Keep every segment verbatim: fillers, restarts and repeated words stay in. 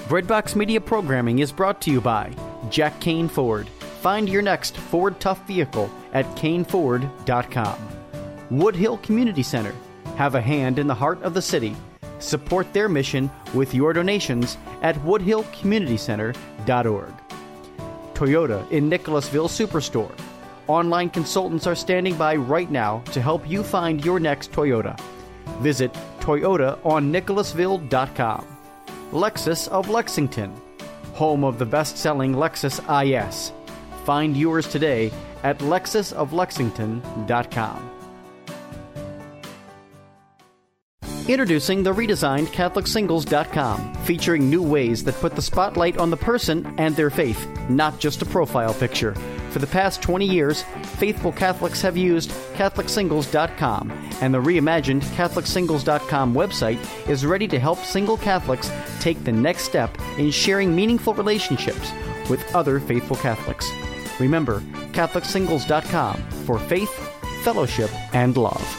Breadbox Media programming is brought to you by Jack Kane Ford. Find your next Ford Tough vehicle at Kane Ford dot com. Woodhill Community Center. Have a hand in the heart of the city. Support their mission with your donations at woodhill community center dot org. Toyota in Nicholasville Superstore. Online consultants are standing by right now to help you find your next Toyota. Visit Toyota on Nicholasville dot com. Lexus of Lexington, home of the best-selling Lexus I S. Find yours today at lexus of lexington dot com. Introducing the redesigned Catholic Singles dot com, featuring new ways that put the spotlight on the person and their faith, not just a profile picture. For the past twenty years, faithful Catholics have used Catholic Singles dot com, and the reimagined Catholic Singles dot com website is ready to help single Catholics take the next step in sharing meaningful relationships with other faithful Catholics. Remember, Catholic Singles dot com for faith, fellowship, and love.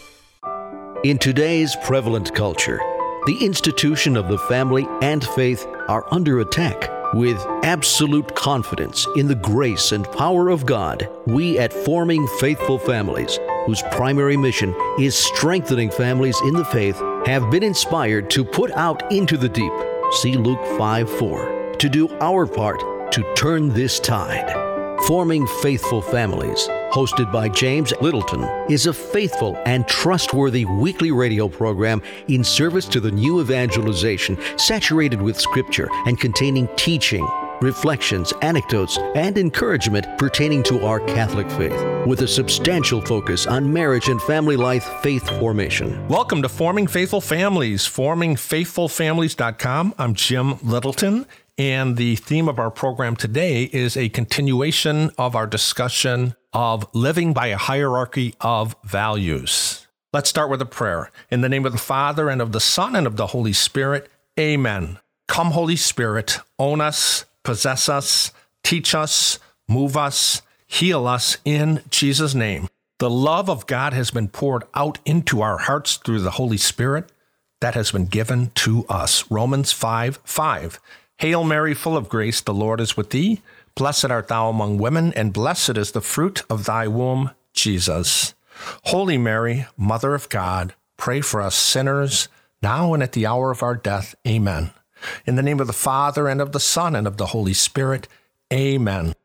In today's prevalent culture, the institution of the family and faith are under attack. With absolute confidence in the grace and power of God, we at Forming Faithful Families, whose primary mission is strengthening families in the faith, have been inspired to put out into the deep, see Luke five four, to do our part to turn this tide. Forming Faithful Families, hosted by James Littleton, is a faithful and trustworthy weekly radio program in service to the new evangelization, saturated with Scripture and containing teaching, reflections, anecdotes, and encouragement pertaining to our Catholic faith, with a substantial focus on marriage and family life faith formation. Welcome to Forming Faithful Families, forming faithful families dot com. I'm Jim Littleton. And the theme of our program today is a continuation of our discussion of living by a hierarchy of values. Let's start with a prayer. In the name of the Father, and of the Son, and of the Holy Spirit, amen. Come, Holy Spirit, own us, possess us, teach us, move us, heal us in Jesus' name. The love of God has been poured out into our hearts through the Holy Spirit that has been given to us. Romans five five. Hail Mary, full of grace, the Lord is with thee. Blessed art thou among women, and blessed is the fruit of thy womb, Jesus. Holy Mary, Mother of God, pray for us sinners, now and at the hour of our death. Amen. In the name of the Father, and of the Son, and of the Holy Spirit. Amen.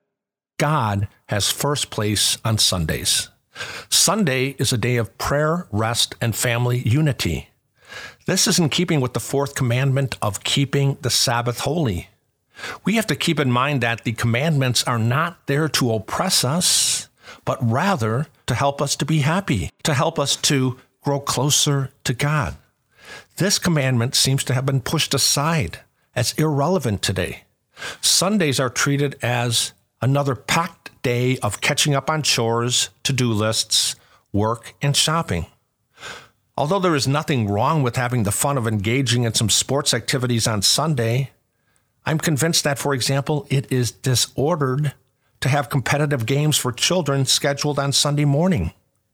God has first place on Sundays. Sunday is a day of prayer, rest, and family unity. This is in keeping with the fourth commandment of keeping the Sabbath holy. We have to keep in mind that the commandments are not there to oppress us, but rather to help us to be happy, to help us to grow closer to God. This commandment seems to have been pushed aside as irrelevant today. Sundays are treated as another packed day of catching up on chores, to-do lists, work, and shopping. Although there is nothing wrong with having the fun of engaging in some sports activities on Sunday, I'm convinced that, for example, it is disordered to have competitive games for children scheduled on Sunday morning.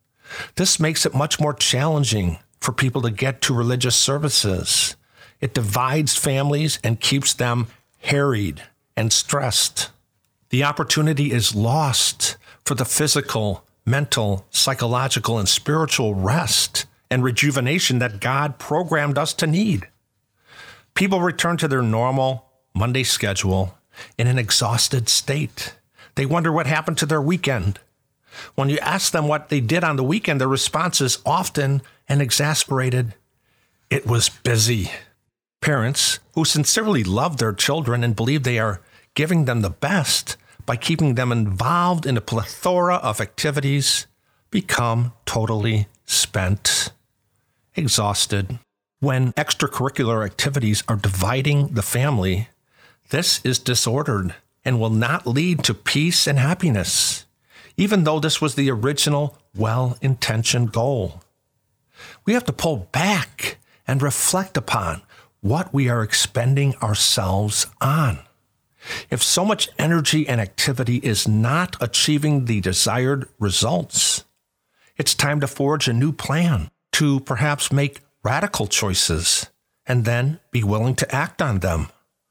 This makes it much more challenging for people to get to religious services. It divides families and keeps them harried and stressed. The opportunity is lost for the physical, mental, psychological, and spiritual rest and rejuvenation that God programmed us to need. People return to their normal Monday schedule in an exhausted state. They wonder what happened to their weekend. When you ask them what they did on the weekend, their response is often and exasperated, "It was busy." Parents who sincerely love their children and believe they are giving them the best by keeping them involved in a plethora of activities become totally spent, exhausted. When extracurricular activities are dividing the family, this is disordered and will not lead to peace and happiness, even though this was the original well-intentioned goal. We have to pull back and reflect upon what we are expending ourselves on. If so much energy and activity is not achieving the desired results, it's time to forge a new plan, to perhaps make radical choices, and then be willing to act on them.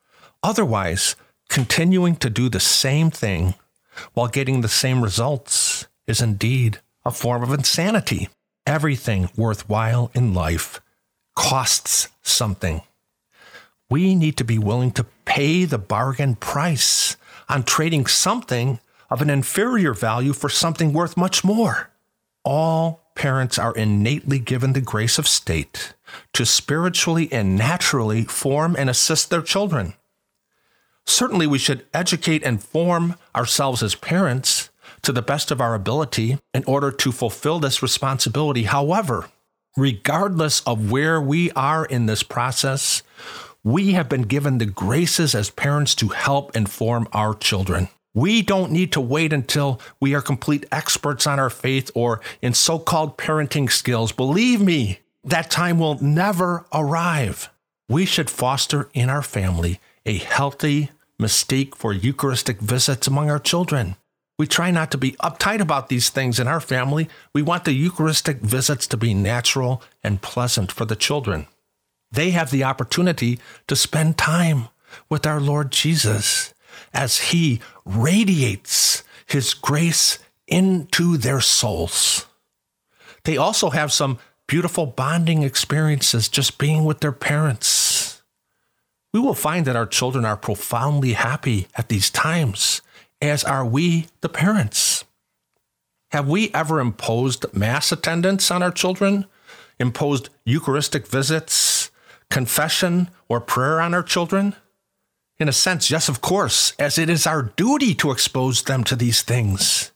Otherwise, continuing to do the same thing while getting the same results is indeed a form of insanity. Everything worthwhile in life costs something. We need to be willing to pay the bargain price on trading something of an inferior value for something worth much more. All parents are innately given the grace of state to spiritually and naturally form and assist their children. Certainly, we should educate and form ourselves as parents to the best of our ability in order to fulfill this responsibility. However, regardless of where we are in this process, we have been given the graces as parents to help inform our children. We don't need to wait until we are complete experts on our faith or in so-called parenting skills. Believe me, that time will never arrive. We should foster in our family a healthy mystique for Eucharistic visits among our children. We try not to be uptight about these things in our family. We want the Eucharistic visits to be natural and pleasant for the children. They have the opportunity to spend time with our Lord Jesus as he radiates his grace into their souls. They also have some beautiful bonding experiences just being with their parents. We will find that our children are profoundly happy at these times, as are we, the parents. Have we ever imposed mass attendance on our children, imposed Eucharistic visits, confession, or prayer on our children? In a sense, yes, of course, as it is our duty to expose them to these things.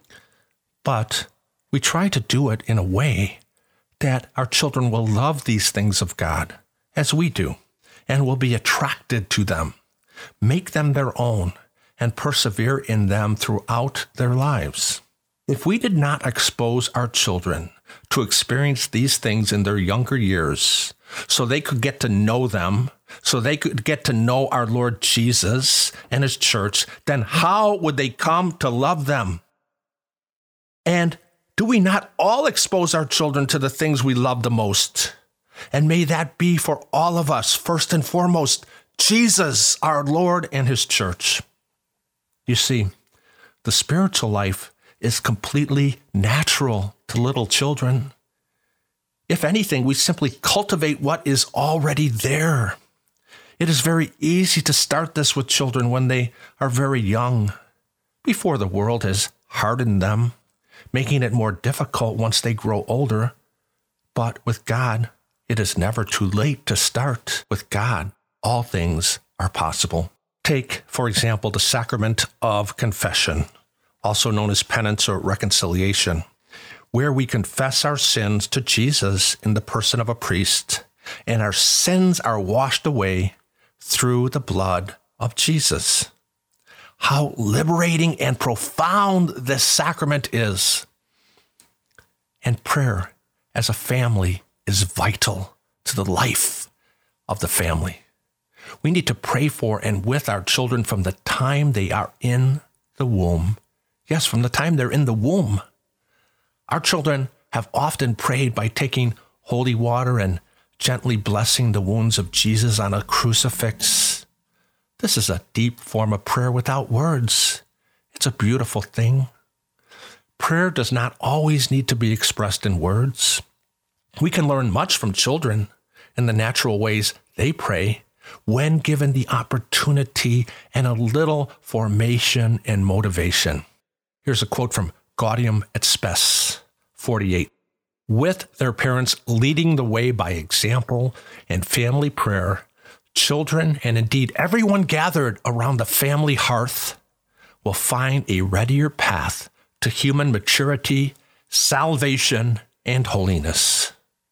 But we try to do it in a way that our children will love these things of God, as we do, and will be attracted to them, make them their own, and persevere in them throughout their lives. If we did not expose our children to experience these things in their younger years, so they could get to know them, so they could get to know our Lord Jesus and his church, then how would they come to love them? And do we not all expose our children to the things we love the most? And may that be for all of us, first and foremost, Jesus, our Lord and his church. You see, the spiritual life is completely natural to little children. If anything, we simply cultivate what is already there. It is very easy to start this with children when they are very young, before the world has hardened them, making it more difficult once they grow older. But with God, it is never too late to start. With God, all things are possible. Take, for example, the sacrament of confession, also known as penance or reconciliation, where we confess our sins to Jesus in the person of a priest, and our sins are washed away through the blood of Jesus. How liberating and profound this sacrament is. And prayer as a family is vital to the life of the family. We need to pray for and with our children from the time they are in the womb. Yes, from the time they're in the womb. Our children have often prayed by taking holy water and gently blessing the wounds of Jesus on a crucifix. This is a deep form of prayer without words. It's a beautiful thing. Prayer does not always need to be expressed in words. We can learn much from children in the natural ways they pray when given the opportunity and a little formation and motivation. Here's a quote from Gaudium et Spes, forty-eight. With their parents leading the way by example and family prayer, children, and indeed everyone gathered around the family hearth, will find a readier path to human maturity, salvation, and holiness.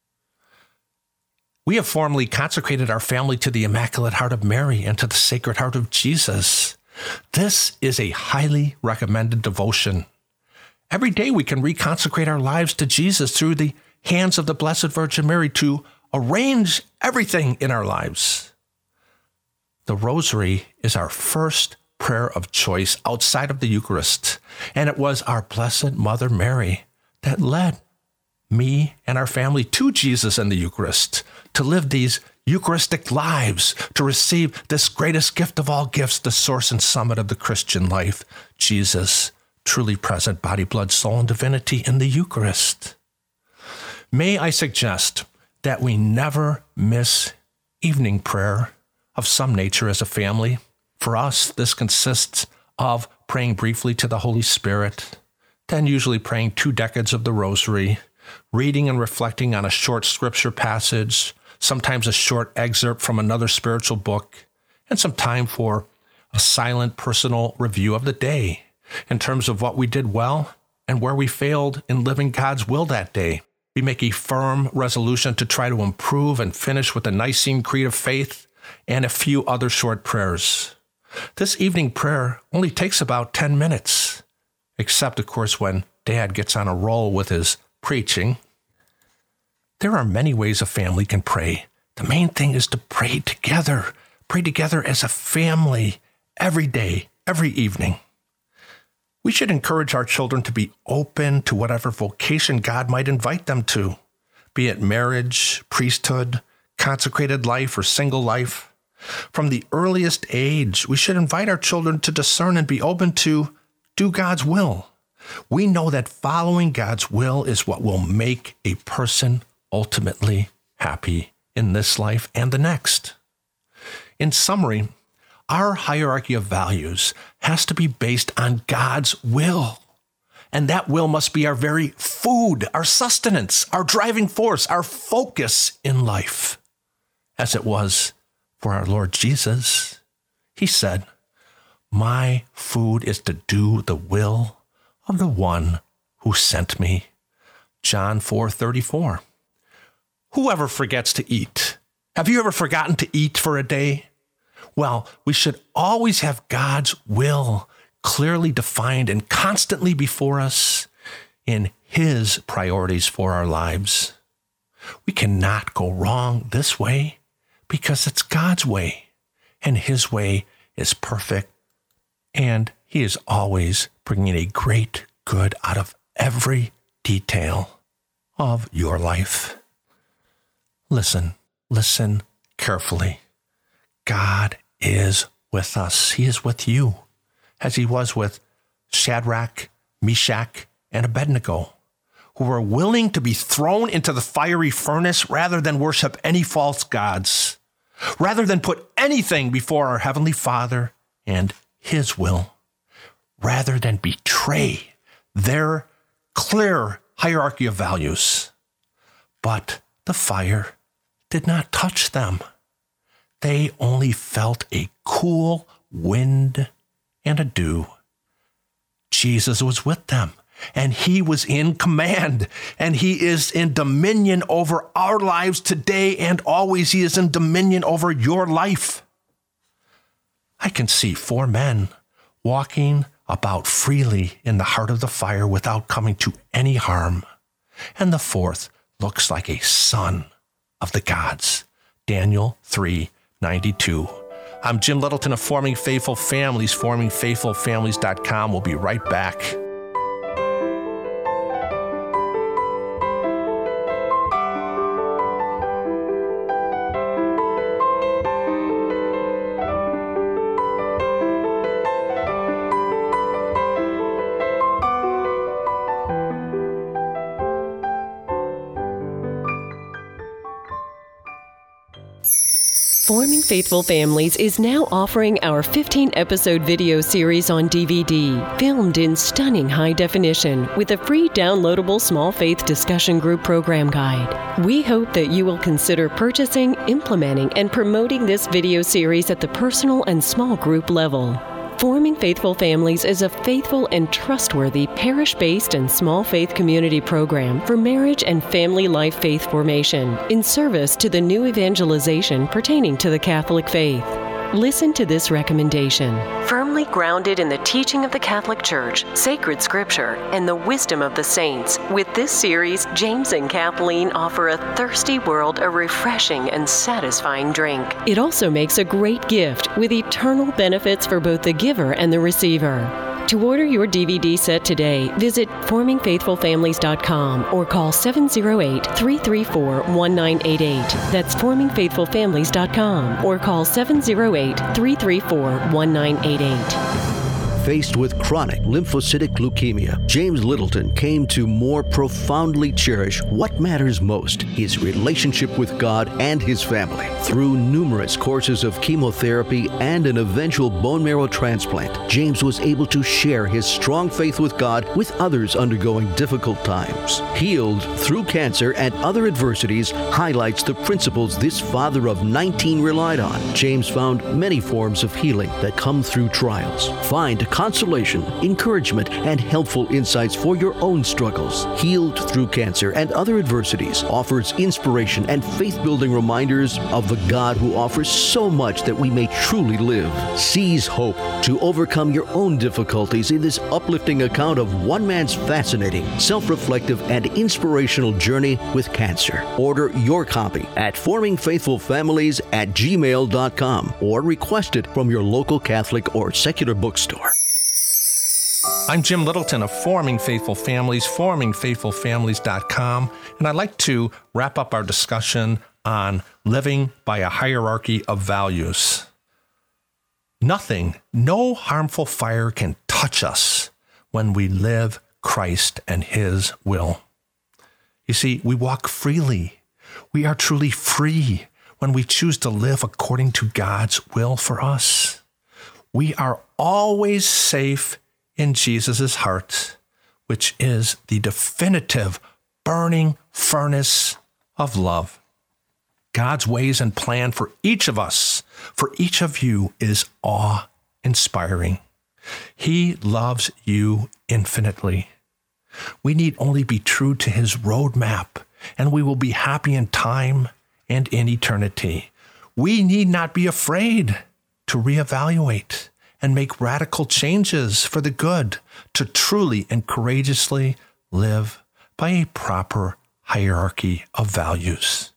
We have formally consecrated our family to the Immaculate Heart of Mary and to the Sacred Heart of Jesus. This is a highly recommended devotion. Every day we can reconsecrate our lives to Jesus through the hands of the Blessed Virgin Mary to arrange everything in our lives. The Rosary is our first prayer of choice outside of the Eucharist, and it was our Blessed Mother Mary that led me and our family to Jesus and the Eucharist to live these Eucharistic lives to receive this greatest gift of all gifts, the source and summit of the Christian life, Jesus, truly present, body, blood, soul, and divinity in the Eucharist. May I suggest that we never miss evening prayer of some nature as a family. For us, this consists of praying briefly to the Holy Spirit, then usually praying two decades of the Rosary, reading and reflecting on a short scripture passage, sometimes a short excerpt from another spiritual book, and some time for a silent personal review of the day in terms of what we did well and where we failed in living God's will that day. We make a firm resolution to try to improve and finish with the Nicene Creed of Faith and a few other short prayers. This evening prayer only takes about ten minutes, except, of course, when Dad gets on a roll with his preaching. There are many ways a family can pray. The main thing is to pray together. Pray together as a family every day, every evening. We should encourage our children to be open to whatever vocation God might invite them to, be it marriage, priesthood, consecrated life, or single life. From the earliest age, we should invite our children to discern and be open to do God's will. We know that following God's will is what will make a person ultimately happy in this life and the next. In summary, our hierarchy of values has to be based on God's will. And that will must be our very food, our sustenance, our driving force, our focus in life, as it was for our Lord Jesus. He said, "My food is to do the will of the one who sent me." John four thirty-four. Whoever forgets to eat? Have you ever forgotten to eat for a day? Well, we should always have God's will clearly defined and constantly before us in His priorities for our lives. We cannot go wrong this way because it's God's way, and His way is perfect, and He is always bringing a great good out of every detail of your life. Listen, listen carefully. God is with us. He is with you, as He was with Shadrach, Meshach, and Abednego, who were willing to be thrown into the fiery furnace rather than worship any false gods, rather than put anything before our Heavenly Father and His will, rather than betray their clear hierarchy of values. But the fire did not touch them. They only felt a cool wind and a dew. Jesus was with them, and He was in command, and He is in dominion over our lives today and always. He is in dominion over your life. I can see four men walking about freely in the heart of the fire without coming to any harm, and the fourth looks like a son of the gods. Daniel three ninety-two. I'm Jim Littleton of Forming Faithful Families, forming faithful families dot com. We'll be right back. Forming Faithful Families is now offering our fifteen-episode video series on D V D, filmed in stunning high definition with a free downloadable small faith discussion group program guide. We hope that you will consider purchasing, implementing, and promoting this video series at the personal and small group level. Forming Faithful Families is a faithful and trustworthy parish-based and small faith community program for marriage and family life faith formation in service to the new evangelization pertaining to the Catholic faith. Listen to this recommendation. Firmly grounded in the teaching of the Catholic Church, sacred scripture, and the wisdom of the saints, with this series, James and Kathleen offer a thirsty world a refreshing and satisfying drink. It also makes a great gift with eternal benefits for both the giver and the receiver. To order your D V D set today, visit forming faithful families dot com or call seven oh eight, three three four, one nine eight eight. That's forming faithful families dot com or call seven oh eight, three three four, one nine eight eight. Faced with chronic lymphocytic leukemia, James Littleton came to more profoundly cherish what matters most, his relationship with God and his family. Through numerous courses of chemotherapy and an eventual bone marrow transplant, James was able to share his strong faith with God with others undergoing difficult times. Healed Through Cancer and Other Adversities highlights the principles this father of nineteen relied on. James found many forms of healing that come through trials. Find consolation, encouragement, and helpful insights for your own struggles. Healed Through Cancer and Other Adversities offers inspiration and faith-building reminders of the God who offers so much that we may truly live. Seize hope to overcome your own difficulties in this uplifting account of one man's fascinating, self-reflective, and inspirational journey with cancer. Order your copy at forming faithful families at gmail dot com or request it from your local Catholic or secular bookstore. I'm Jim Littleton of Forming Faithful Families, forming faithful families dot com, and I'd like to wrap up our discussion on living by a hierarchy of values. Nothing, no harmful fire can touch us when we live Christ and His will. You see, we walk freely. We are truly free when we choose to live according to God's will for us. We are always safe in Jesus' heart, which is the definitive burning furnace of love. God's ways and plan for each of us, for each of you, is awe-inspiring. He loves you infinitely. We need only be true to His roadmap, and we will be happy in time and in eternity. We need not be afraid to reevaluate and make radical changes for the good, to truly and courageously live by a proper hierarchy of values.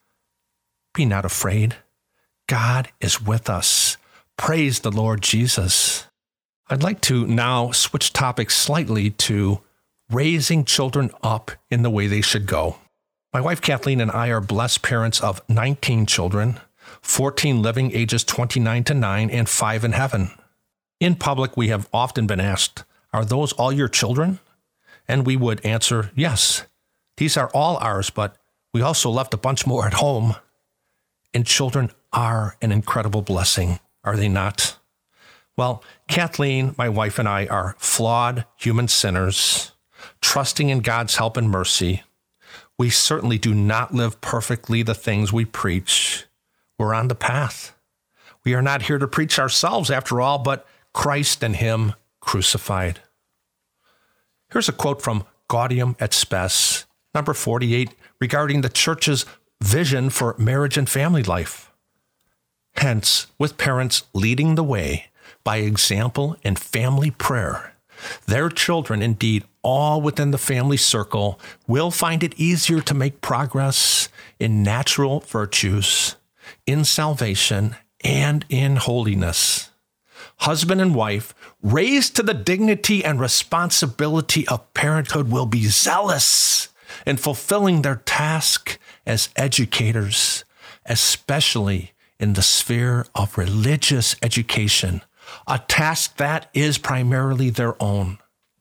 Be not afraid. God is with us. Praise the Lord Jesus. I'd like to now switch topics slightly to raising children up in the way they should go. My wife Kathleen and I are blessed parents of nineteen children, fourteen living ages twenty-nine to nine, and five in heaven. In public, we have often been asked, "Are those all your children?" And we would answer, "Yes, these are all ours, but we also left a bunch more at home." And children are an incredible blessing, are they not? Well, Kathleen, my wife, and I are flawed human sinners, trusting in God's help and mercy. We certainly do not live perfectly the things we preach. We're on the path. We are not here to preach ourselves, after all, but Christ and Him crucified. Here's a quote from Gaudium et Spes, number forty-eight, regarding the Church's vision for marriage and family life. Hence, with parents leading the way by example and family prayer, their children, indeed all within the family circle, will find it easier to make progress in natural virtues, in salvation, and in holiness. Husband and wife, raised to the dignity and responsibility of parenthood, will be zealous in fulfilling their task as educators, especially in the sphere of religious education, a task that is primarily their own.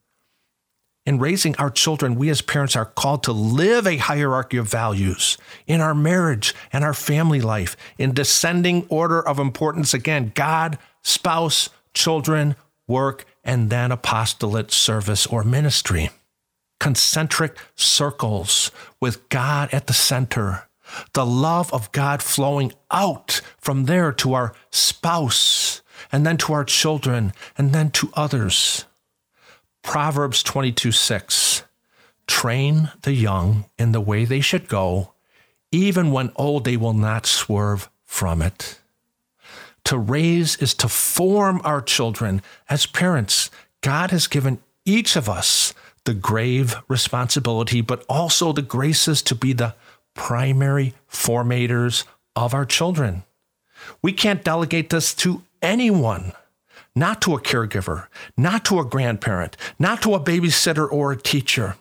In raising our children, we as parents are called to live a hierarchy of values in our marriage and our family life, in descending order of importance. Again, God, spouse, children, work, and then apostolate, service, or ministry. Concentric circles with God at the center. The love of God flowing out from there to our spouse, and then to our children, and then to others. Proverbs twenty-two six, train the young in the way they should go, even when old they will not swerve from it. To raise is to form our children. As parents, God has given each of us the grave responsibility, but also the graces to be the primary formators of our children. We can't delegate this to anyone. not to a caregiver, not to a grandparent, not to a babysitter or a teacher.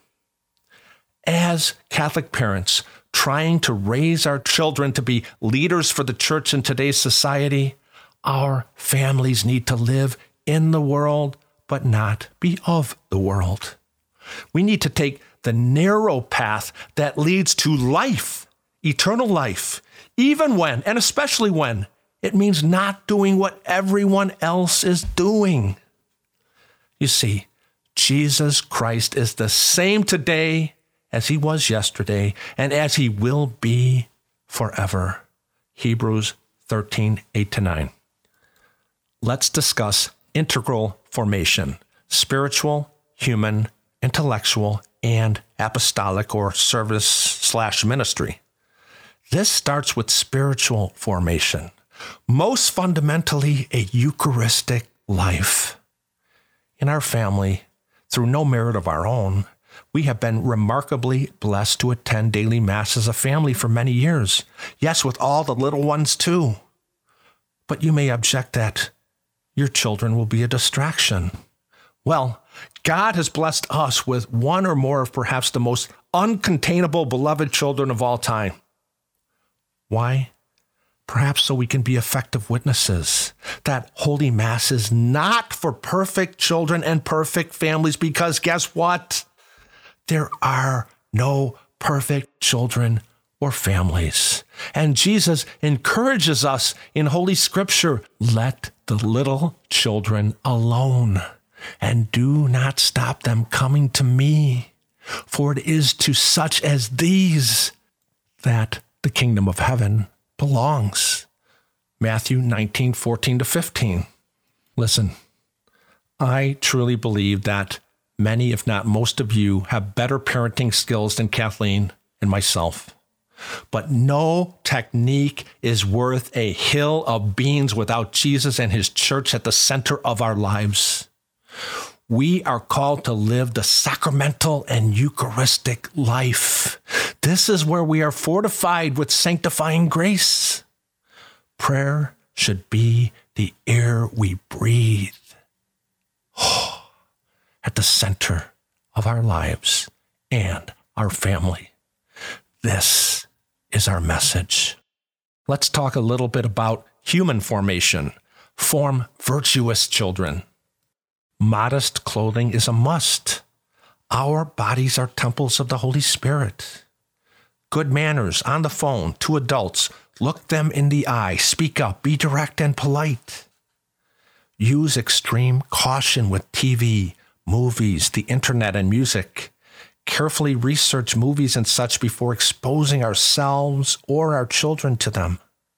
As Catholic parents trying to raise our children to be leaders for the church in today's society, our families need to live in the world, but not be of the world. We need to take the narrow path that leads to life, eternal life, even when, and especially when, it means not doing what everyone else is doing. You see, Jesus Christ is the same today as he was yesterday and as he will be forever. Hebrews thirteen, eight to nine. Let's discuss integral formation, spiritual, human, intellectual, and apostolic or service slash ministry. This starts with spiritual formation, most fundamentally a Eucharistic life. In our family, through no merit of our own, we have been remarkably blessed to attend daily Mass as a family for many years. Yes, with all the little ones too. But you may object that your children will be a distraction. Well, God has blessed us with one or more of perhaps the most uncontainable beloved children of all time. Why? Perhaps so we can be effective witnesses that Holy Mass is not for perfect children and perfect families, because guess what? There are no perfect children or families. And Jesus encourages us in Holy Scripture, let the little children alone, and do not stop them coming to me, for it is to such as these that the kingdom of heaven belongs. Matthew nineteen, fourteen to fifteen. Listen, I truly believe that many, if not most of you, have better parenting skills than Kathleen and myself. But no technique is worth a hill of beans without Jesus and his church at the center of our lives. We are called to live the sacramental and Eucharistic life. This is where we are fortified with sanctifying grace. Prayer should be the air we breathe. At the center of our lives and our family. This is our message. Let's talk a little bit about human formation. Form virtuous children. Modest clothing is a must. Our bodies are temples of the Holy Spirit. Good manners on the phone to adults. Look them in the eye. Speak up. Be direct and polite. Use extreme caution with T V, movies, the internet, and music. Carefully research movies and such before exposing ourselves or our children to them.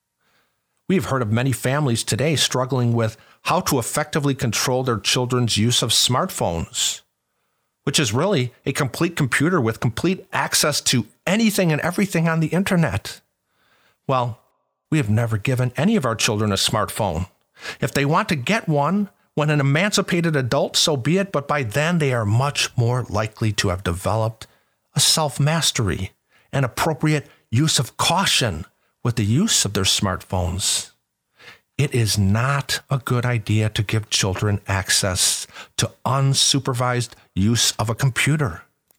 We have heard of many families today struggling with how to effectively control their children's use of smartphones, which is really a complete computer with complete access to anything and everything on the internet. Well, we have never given any of our children a smartphone. If they want to get one, when an emancipated adult, so be it, but by then they are much more likely to have developed a self-mastery and appropriate use of caution with the use of their smartphones. It is not a good idea to give children access to unsupervised use of a computer.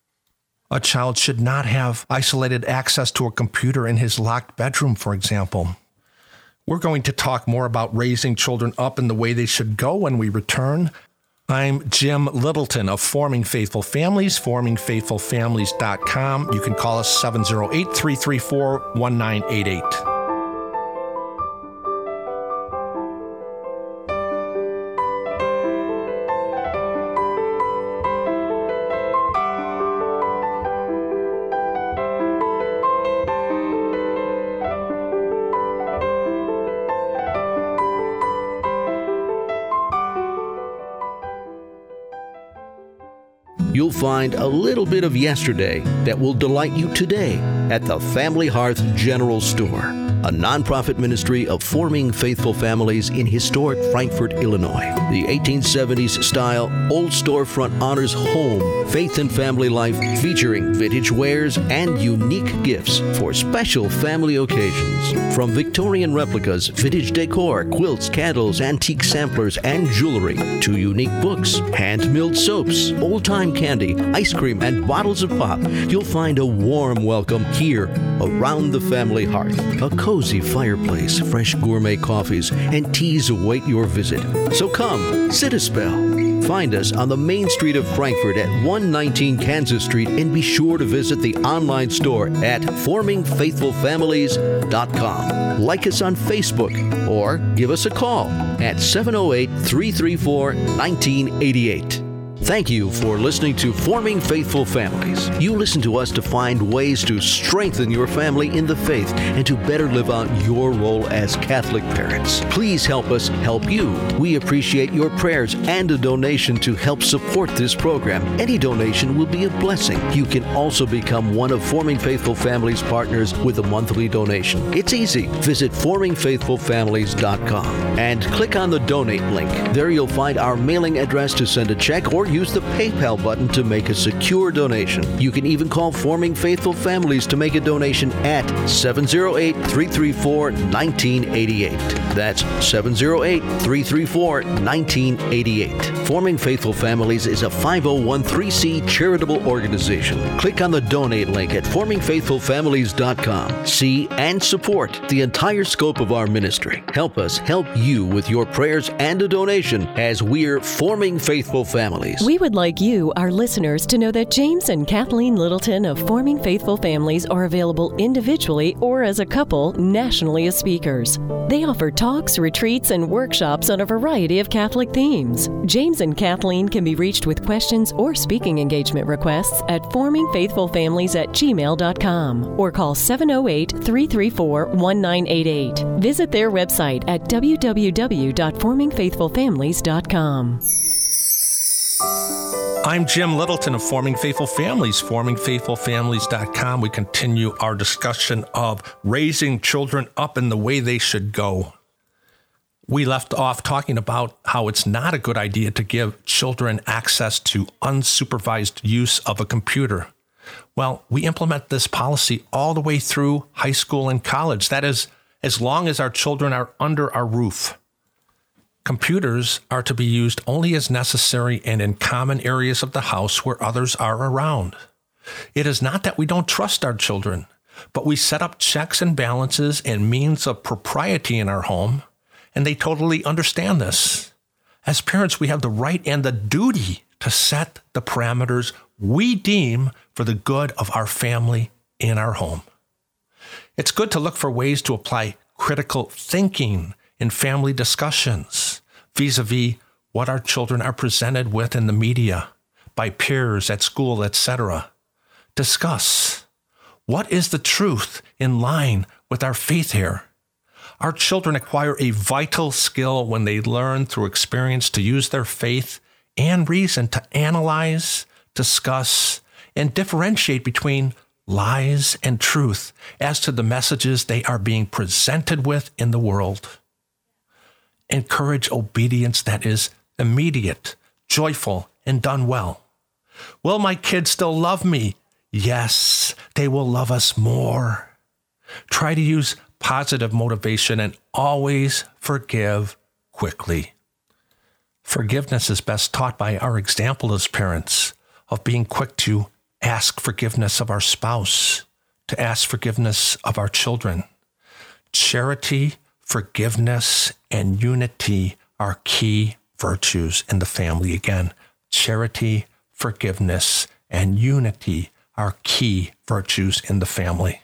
A child should not have isolated access to a computer in his locked bedroom, for example. We're going to talk more about raising children up in the way they should go when we return. I'm Jim Littleton of Forming Faithful Families, forming faithful families dot com. You can call us seven oh eight, three three four, one nine eight eight. You'll find a little bit of yesterday that will delight you today at the Family Hearth General Store, a nonprofit ministry of forming faithful families in historic Frankfort, Illinois. The eighteen seventies style old storefront honors home, faith, and family life, featuring vintage wares and unique gifts for special family occasions. From Victorian replicas, vintage decor, quilts, candles, antique samplers, and jewelry, to unique books, hand-milled soaps, old-time candy, ice cream, and bottles of pop, you'll find a warm welcome here around the family hearth. A cozy fireplace, fresh gourmet coffees, and teas await your visit. So come, sit a spell. Find us on the main street of Frankfort at one nineteen Kansas Street, and be sure to visit the online store at forming faithful families dot com. Like us on Facebook or give us a call at seven oh eight, three three four, one nine eight eight. Thank you for listening to Forming Faithful Families. You listen to us to find ways to strengthen your family in the faith and to better live out your role as Catholic parents. Please help us help you. We appreciate your prayers and a donation to help support this program. Any donation will be a blessing. You can also become one of Forming Faithful Families partners with a monthly donation. It's easy. Visit forming faithful families dot com and click on the donate link. There you'll find our mailing address to send a check, or use the PayPal button to make a secure donation. You can even call Forming Faithful Families to make a donation at seven oh eight, three three four, one nine eight eight. That's seven oh eight, three three four, one nine eight eight. Forming Faithful Families is a five oh one c three charitable organization. Click on the donate link at forming faithful families dot com. See and support the entire scope of our ministry. Help us help you with your prayers and a donation as we're forming faithful families. We would like you, our listeners, to know that James and Kathleen Littleton of Forming Faithful Families are available individually or as a couple nationally as speakers. They offer talks, retreats, and workshops on a variety of Catholic themes. James and Kathleen can be reached with questions or speaking engagement requests at forming faithful families at gmail dot com or call seven oh eight, three three four, one nine eight eight. Visit their website at w w w dot forming faithful families dot com. I'm Jim Littleton of Forming Faithful Families, forming faithful families dot com. We continue our discussion of raising children up in the way they should go. We left off talking about how it's not a good idea to give children access to unsupervised use of a computer. Well, we implement this policy all the way through high school and college. That is, as long as our children are under our roof. Computers are to be used only as necessary and in common areas of the house where others are around. It is not that we don't trust our children, but we set up checks and balances and means of propriety in our home, and they totally understand this. As parents, we have the right and the duty to set the parameters we deem for the good of our family in our home. It's good to look for ways to apply critical thinking in family discussions vis-a-vis what our children are presented with in the media, by peers, at school, et cetera. Discuss, what is the truth in line with our faith here? Our children acquire a vital skill when they learn through experience to use their faith and reason to analyze, discuss, and differentiate between lies and truth as to the messages they are being presented with in the world. Encourage obedience that is immediate, joyful, and done well. Will my kids still love me? Yes, they will love us more. Try to use positive motivation and always forgive quickly. Forgiveness is best taught by our example as parents of being quick to ask forgiveness of our spouse, to ask forgiveness of our children. Charity, forgiveness, and unity are key virtues in the family. Again, charity, forgiveness, and unity are key virtues in the family.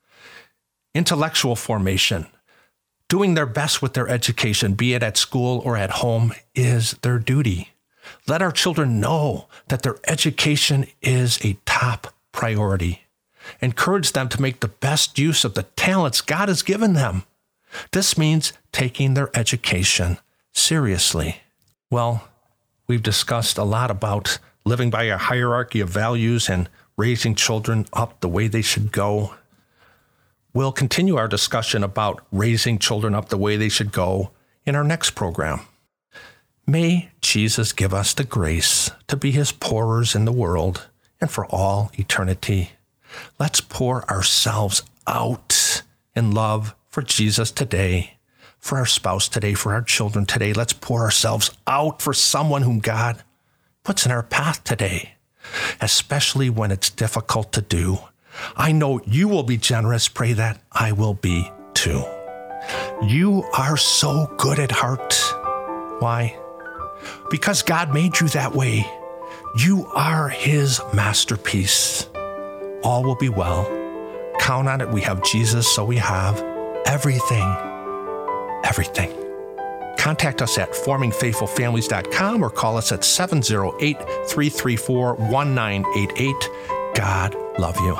Intellectual formation, doing their best with their education, be it at school or at home, is their duty. Let our children know that their education is a top priority. Encourage them to make the best use of the talents God has given them. This means taking their education seriously. Well, we've discussed a lot about living by a hierarchy of values and raising children up the way they should go. we'll continue our discussion about raising children up the way they should go in our next program. May Jesus give us the grace to be his pourers in the world and for all eternity. Let's pour ourselves out in love for Jesus today, for our spouse today, for our children today. Let's pour ourselves out for someone whom God puts in our path today, especially when it's difficult to do. I know you will be generous. Pray that I will be too. You are so good at heart. Why? Because God made you that way. You are his masterpiece. All will be well. Count on it. We have Jesus, so we have everything. Everything. Contact us at forming faithful families dot com or call us at seven oh eight, three three four, one nine eight eight. God love you.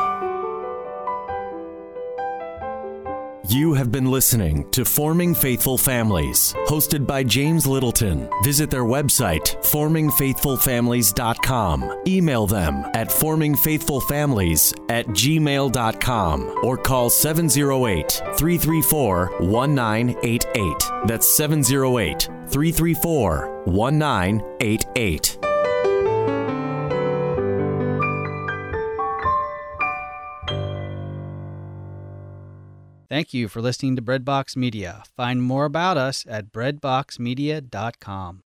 You have been listening to Forming Faithful Families, hosted by James Littleton. Visit their website, forming faithful families dot com. Email them at forming faithful families at gmail dot com or call seven oh eight, three three four, one nine eight eight. That's seven oh eight, three three four, one nine eight eight. Thank you for listening to Breadbox Media. Find more about us at breadbox media dot com.